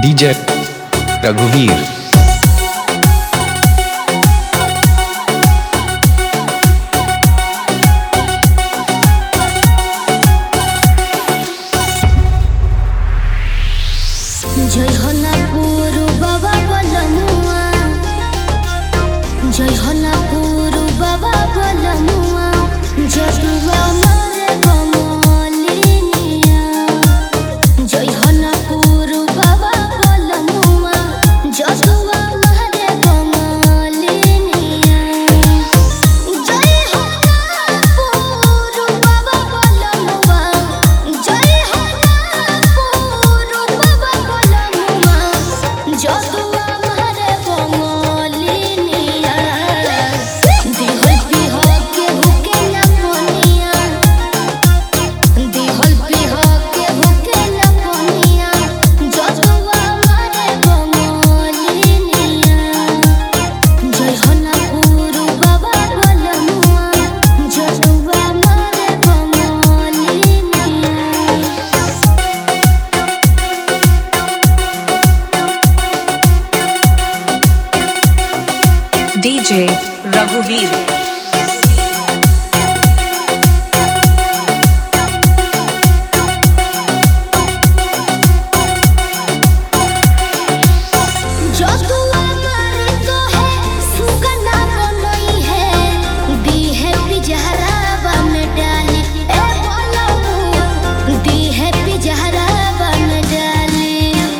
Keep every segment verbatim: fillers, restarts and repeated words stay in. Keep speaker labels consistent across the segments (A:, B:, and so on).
A: DJ रघुवीर।
B: जय हो ना गुरु बाबा बलमुआ, जय हो ना गुरु बाबा बलमुआ, जदुआ मारे बमोलिनिया। जय हो ना गुरु बाबा बलमुआ, जदुआ मारे बमोलिनिया। जय हो ना गुरु बाबा बलमुआ, जय हो ना गुरु बाबा बलमुआ, जदुआ मारे बमोलिनिया। दिहल पिह के हुके ना पनिया, दिहल पिह के हुके ना पनिया, जदुआ मारे बमोलिनिया। जय हो ना गुरु बाबा बलमुआ, जदुआ मारे बमोलिनिया।
C: डीजे रघुवीर।
B: जदुआ मारे तो है सुगना बनई है, दी है पिजहरा बन डाली। ए बोलमु दी है पिजहरा बन डाली।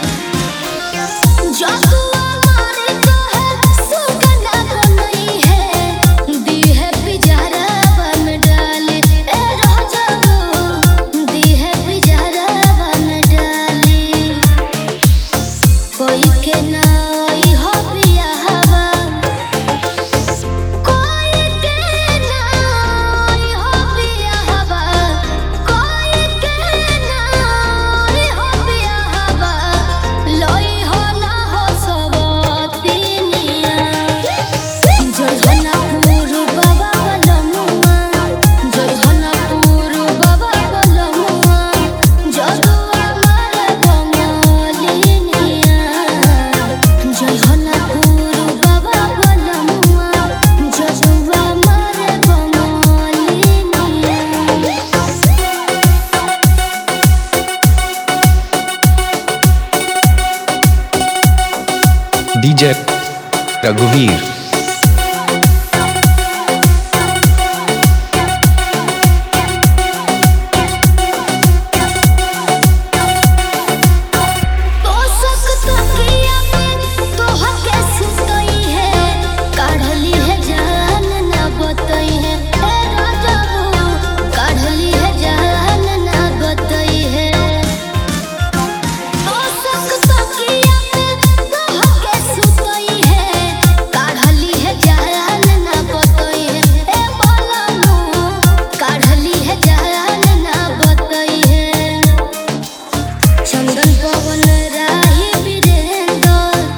B: जदुआ मारे तो है सुगना बनई है, दी है पिजहरा बन डाली। ए राजाबू दी है पिजहरा बन डाली। कोई के नाई हो बियाहवा, कोई के नाई हो बियाहवा, कोई के नाई हो बियाहवा, लोई हो ना हो सबतिनिया। जय हो ना गुरु बाबा बलमुआ, जय हो ना गुरु बाबा बलमुआ, जदुआ मारे बमोलिनिया। जय हो ना गुरु बाबा बलमुआ, जदुआ मारे बमोलिनिया।
A: डीजे रघुवीर।
B: तो सख्त किया पे तो हके सुतई है, काढ़ली है जान ना बतई है। ए राजाबू काढ़ली है जान ना बतई है। तो सख्त किया पे तो हके सुतई है, काढ़ली है जान ना बतई है। ए बोलमु काढ़ली है जान ना बतई है। चंदन पवन राही वीरेंद्र,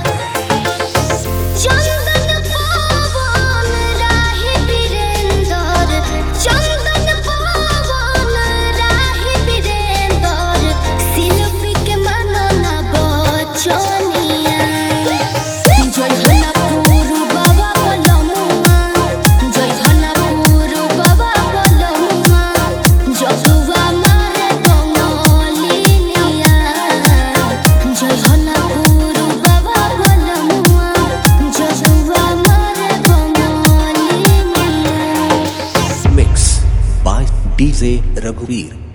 B: चंदन पवन राही वीरेंद्र, चंदन पवन राही वीरेंद्र, शिल्पी के मानो ना बचनिया। जय हो ना गुरु बाबा बलमुआ, जय हो ना गुरु बाबा बलमुआ, जदुआ मारे बमोलिनिया। जय हो ना गुरु बाबा बलमुआ, जदुआ मारे बमोलिनिया।
D: Mix by D J Raghuveer.